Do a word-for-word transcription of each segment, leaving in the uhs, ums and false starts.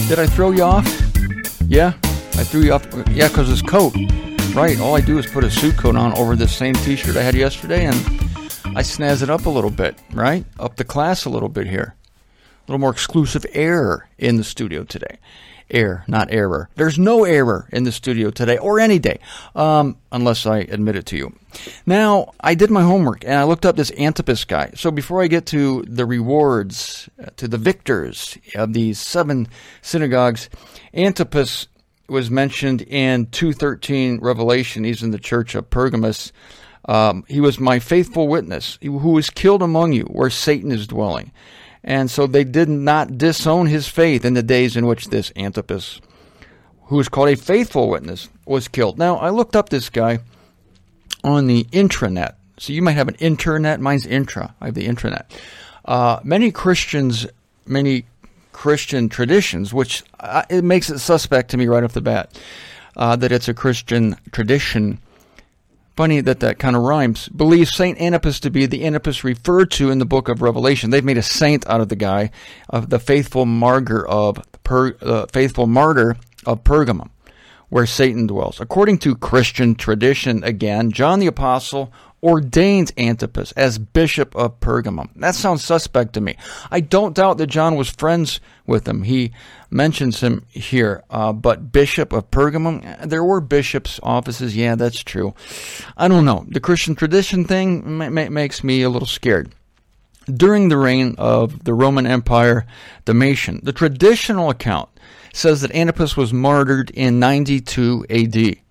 Did I throw you off? Yeah, I threw you off. Yeah, because his coat. Right, all I do is put a suit coat on over this same t-shirt I had yesterday, and I snazz it up a little bit, right? Up the class a little bit here. A little more exclusive air in the studio today. Air, not error. There's no error in the studio today, or any day, um, unless I admit it to you. Now, I did my homework, and I looked up this Antipas guy. So before I get to the rewards, to the victors of these seven synagogues, Antipas was mentioned in two thirteen Revelation. He's in the church of Pergamos. Um, he was my faithful witness, who was killed among you, where Satan is dwelling. And so they did not disown his faith in the days in which this Antipas, who was called a faithful witness, was killed. Now, I looked up this guy on the intranet. So you might have an internet. Mine's intra. I have the intranet. Uh, many Christians, many Christian traditions, which uh, it makes it suspect to me right off the bat uh, that it's a Christian tradition. Funny that that kind of rhymes. Believe Saint Antipas to be the Antipas referred to in the book of Revelation. They've made a saint out of the guy, of the faithful martyr of per, uh, faithful martyr of Pergamum, where Satan dwells. According to Christian tradition, again, John the Apostle ordained Antipas as bishop of Pergamum. That sounds suspect to me. I don't doubt that John was friends with him. He mentions him here, uh, but bishop of Pergamum, there were bishops' offices. Yeah, that's true. I don't know. The Christian tradition thing ma- ma- makes me a little scared. During the reign of the Roman Empire, Domitian, the traditional account says that Antipas was martyred in ninety-two A D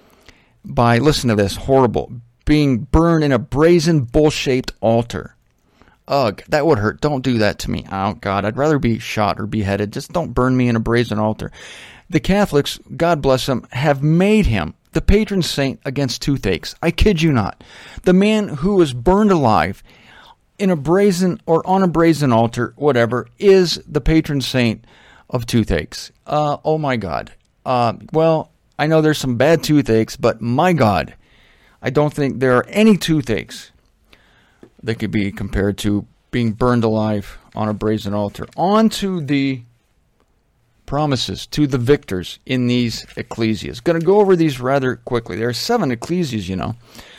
by, listen to this, horrible, being burned in a brazen bull-shaped altar. Ugh, that would hurt. Don't do that to me. Oh, God, I'd rather be shot or beheaded. Just don't burn me in a brazen altar. The Catholics, God bless them, have made him the patron saint against toothaches. I kid you not. The man who was burned alive in a brazen or on a brazen altar, whatever, is the patron saint of toothaches. Uh, oh, my God. Uh, well, I know there's some bad toothaches, but my God, I don't think there are any toothaches that could be compared to being burned alive on a brazen altar. On to the promises to the victors in these ecclesias. Going to go over these rather quickly. There are seven ecclesias, you know.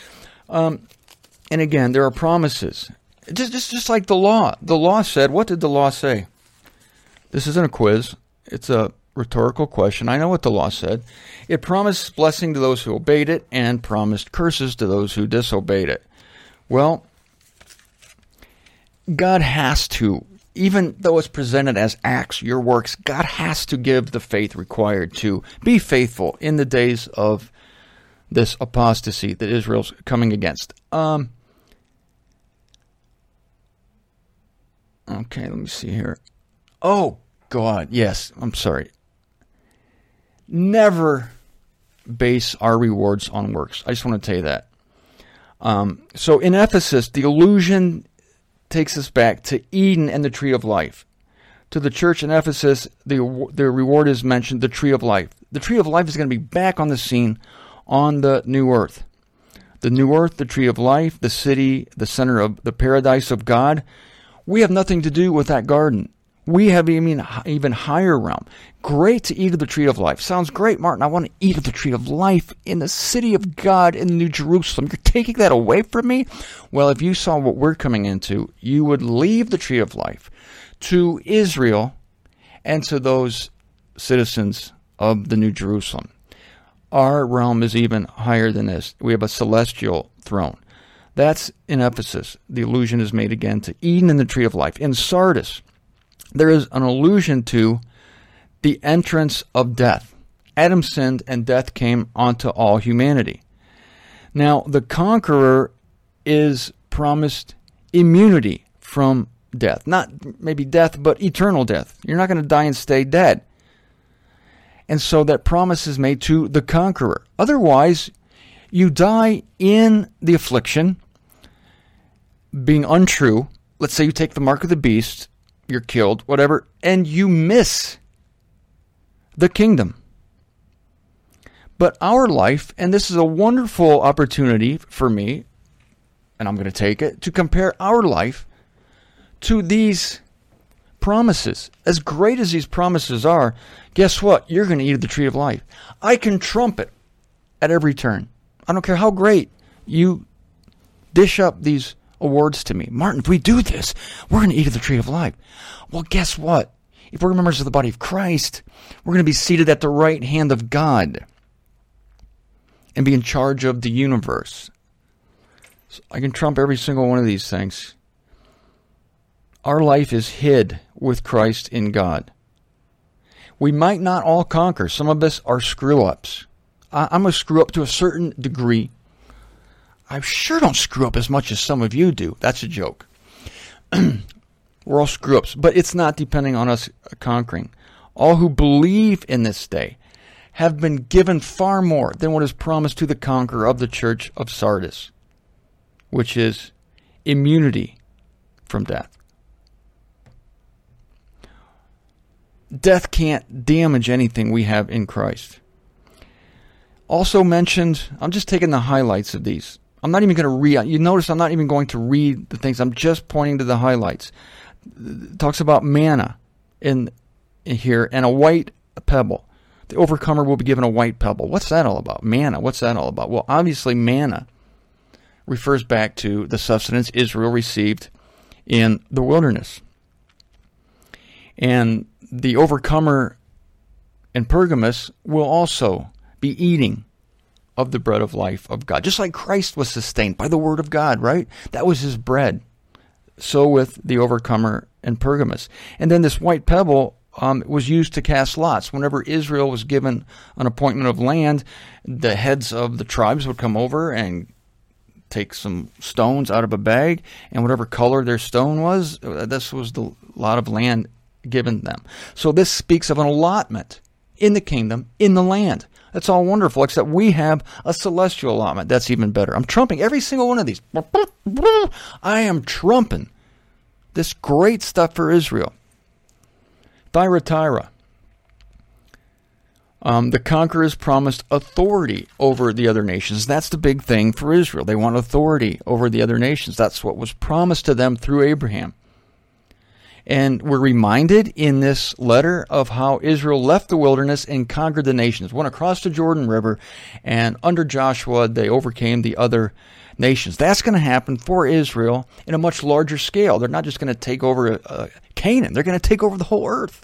Um, and again, there are promises. Just, just, just like the law. The law said, what did the law say? This isn't a quiz. It's a rhetorical question. I know what the law said. It promised blessing to those who obeyed it and promised curses to those who disobeyed it. Well, God has to, even though it's presented as acts, your works, God has to give the faith required to be faithful in the days of this apostasy that Israel's coming against. Um, okay, let me see here. Oh, God, yes, I'm sorry. Never base our rewards on works. I just want to tell you that. Um, so in Ephesus, the allusion takes us back to Eden and the tree of life. To the church in Ephesus, the, the reward is mentioned, the tree of life. The tree of life is going to be back on the scene on the new earth. The new earth, the tree of life, the city, the center of the paradise of God. We have nothing to do with that garden. We have even, even higher realm. Great to eat of the tree of life. Sounds great, Martin. I want to eat of the tree of life in the city of God in New Jerusalem. You're taking that away from me? Well, if you saw what we're coming into, you would leave the tree of life to Israel and to those citizens of the New Jerusalem. Our realm is even higher than this. We have a celestial throne. That's in Ephesus. The allusion is made again to Eden and the tree of life. In Sardis, there is an allusion to the entrance of death. Adam sinned and death came onto all humanity. Now, the conqueror is promised immunity from death. Not maybe death, but eternal death. You're not going to die and stay dead. And so that promise is made to the conqueror. Otherwise, you die in the affliction, being untrue. Let's say you take the mark of the beast, you're killed, whatever, and you miss the kingdom. But our life, and this is a wonderful opportunity for me, and I'm going to take it, to compare our life to these promises. As great as these promises are, guess what? You're going to eat of the tree of life. I can trumpet at every turn. I don't care how great you dish up these awards to me. Martin, if we do this, we're going to eat of the tree of life. Well, guess what? If we're members of the body of Christ, we're going to be seated at the right hand of God and be in charge of the universe. So I can trump every single one of these things. Our life is hid with Christ in God. We might not all conquer. Some of us are screw-ups. I'm a screw-up to a certain degree. I sure don't screw up as much as some of you do. That's a joke. We're all screw-ups, but it's not depending on us conquering. All who believe in this day have been given far more than what is promised to the conqueror of the church of Sardis, which is immunity from death. Death can't damage anything we have in Christ. Also mentioned, I'm just taking the highlights of these. I'm not even going to read. You notice I'm not even going to read the things. I'm just pointing to the highlights. It talks about manna in, in here and a white pebble. The overcomer will be given a white pebble. What's that all about? Manna. What's that all about? Well, obviously manna refers back to the sustenance Israel received in the wilderness. And the overcomer in Pergamos will also be eating of the bread of life of God. Just like Christ was sustained by the word of God, right? That was his bread. So with the overcomer in Pergamos. And then this white pebble um, was used to cast lots. Whenever Israel was given an appointment of land, the heads of the tribes would come over and take some stones out of a bag, and whatever color their stone was, this was the lot of land given them. So this speaks of an allotment in the kingdom, in the land. That's all wonderful, except we have a celestial allotment. That's even better. I'm trumping every single one of these. I am trumping this great stuff for Israel. Thyatira. Um, the conquerors promised authority over the other nations. That's the big thing for Israel. They want authority over the other nations. That's what was promised to them through Abraham. And we're reminded in this letter of how Israel left the wilderness and conquered the nations, went across the Jordan River, and under Joshua they overcame the other nations. That's going to happen for Israel in a much larger scale. They're not just going to take over uh, Canaan. They're going to take over the whole earth.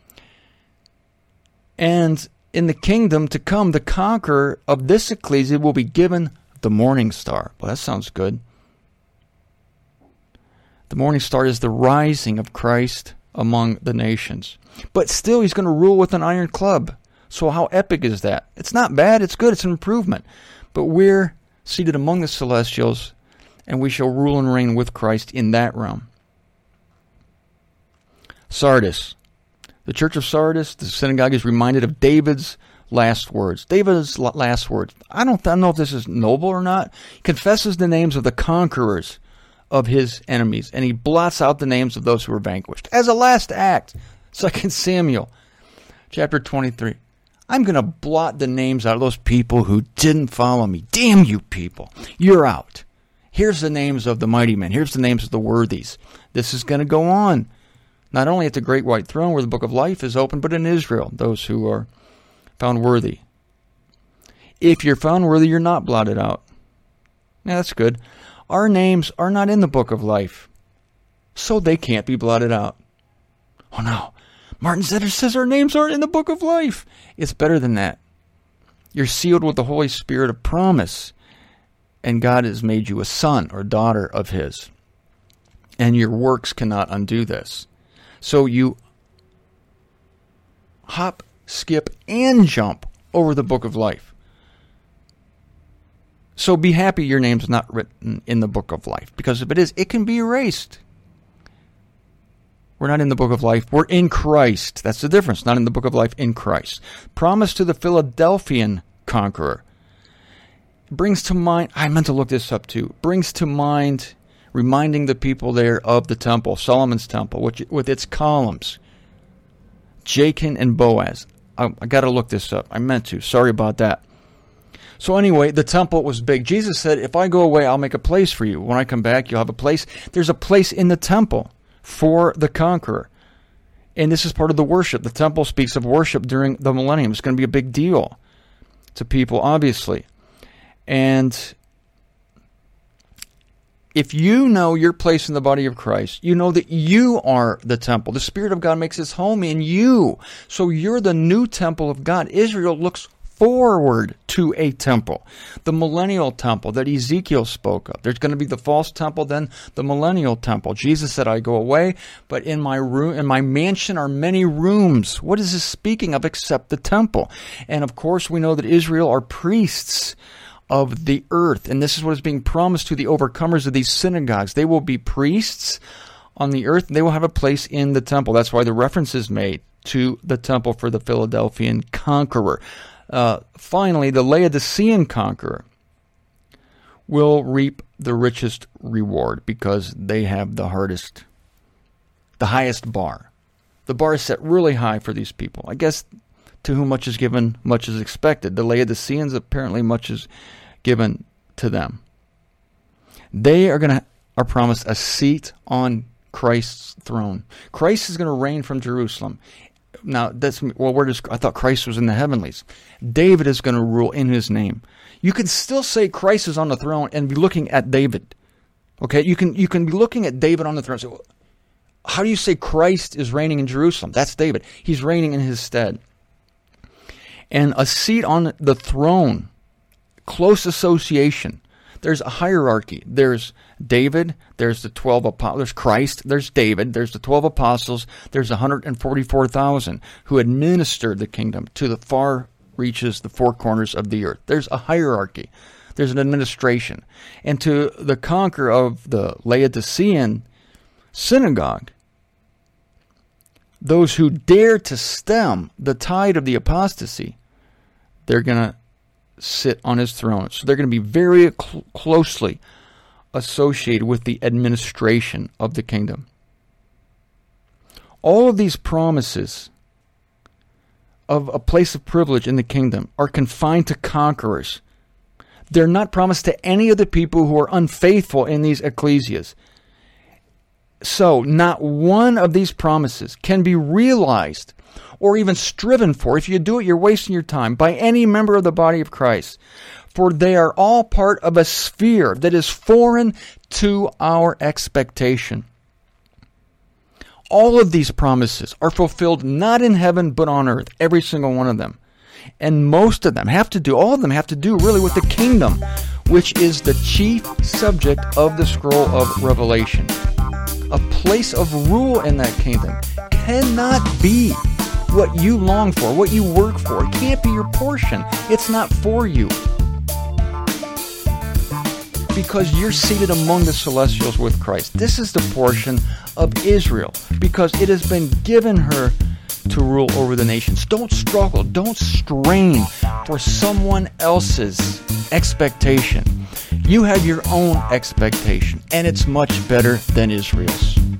And in the kingdom to come, the conqueror of this ecclesia will be given the morning star. Well, that sounds good. The morning star is the rising of Christ among the nations. But still, he's going to rule with an iron club. So how epic is that? It's not bad. It's good. It's an improvement. But we're seated among the celestials, and we shall rule and reign with Christ in that realm. Sardis. The church of Sardis, the synagogue, is reminded of David's last words. David's last words. I don't know if this is noble or not. He confesses the names of the conquerors of his enemies, and he blots out the names of those who were vanquished. As a last act, Second Samuel chapter twenty-three. I'm going to blot the names out of those people who didn't follow me. Damn you people. You're out. Here's the names of the mighty men. Here's the names of the worthies. This is going to go on. Not only at the great white throne where the book of life is open, but in Israel, those who are found worthy. If you're found worthy, you're not blotted out. Yeah, that's good. Our names are not in the book of life, so they can't be blotted out. Oh no, Martin Zetter says our names aren't in the book of life. It's better than that. You're sealed with the Holy Spirit of promise, and God has made you a son or daughter of his. And your works cannot undo this. So you hop, skip, and jump over the book of life. So be happy your name's not written in the book of life. Because if it is, it can be erased. We're not in the book of life. We're in Christ. That's the difference. Not in the book of life, in Christ. Promise to the Philadelphian conqueror. Brings to mind, I meant to look this up too. Brings to mind, reminding the people there of the temple, Solomon's temple, which, with its columns. Jachin and Boaz. I, I got to look this up. I meant to. Sorry about that. So anyway, the temple was big. Jesus said, if I go away, I'll make a place for you. When I come back, you'll have a place. There's a place in the temple for the conqueror. And this is part of the worship. The temple speaks of worship during the millennium. It's going to be a big deal to people, obviously. And if you know your place in the body of Christ, you know that you are the temple. The Spirit of God makes his home in you. So you're the new temple of God. Israel looks forward to a temple, the millennial temple that Ezekiel spoke of. There's going to be the false temple, then the millennial temple. Jesus said, I go away, but in my room, in my mansion are many rooms. What is this speaking of except the temple? And of course, we know that Israel are priests of the earth, and this is what is being promised to the overcomers of these synagogues. They will be priests on the earth, and they will have a place in the temple. That's why the reference is made to the temple for the Philadelphian conqueror. Uh, finally, the Laodicean conqueror will reap the richest reward because they have the hardest, the highest bar. The bar is set really high for these people. I guess to whom much is given, much is expected. The Laodiceans, apparently much is given to them. They are going to are promised a seat on Christ's throne. Christ is going to reign from Jerusalem. Now, that's, well, where does, I thought Christ was in the heavenlies. David is going to rule in his name. You can still say Christ is on the throne and be looking at David. Okay, you can you can be looking at David on the throne. So how do you say Christ is reigning in Jerusalem? That's David. He's reigning in his stead. And a seat on the throne, close association. There's a hierarchy. There's David, there's the twelve apostles, there's Christ, there's David, there's the twelve apostles, there's one hundred forty-four thousand who administered the kingdom to the far reaches, the four corners of the earth. There's a hierarchy. There's an administration. And to the conqueror of the Laodicean synagogue, those who dare to stem the tide of the apostasy, they're going to sit on his throne. So they're going to be very cl- closely associated with the administration of the kingdom. All of these promises of a place of privilege in the kingdom are confined to conquerors. They're not promised to any of the people who are unfaithful in these ecclesias. So, not one of these promises can be realized or even striven for. If you do it, you're wasting your time, by any member of the body of Christ. For they are all part of a sphere that is foreign to our expectation. All of these promises are fulfilled not in heaven but on earth, every single one of them. And most of them have to do, all of them have to do really with the kingdom, which is the chief subject of the scroll of Revelation. A place of rule in that kingdom cannot be what you long for, what you work for. It can't be your portion. It's not for you. Because you're seated among the celestials with Christ. This is the portion of Israel, because it has been given her to rule over the nations. Don't struggle. Don't strain for someone else's expectation. You have your own expectation, and it's much better than Israel's.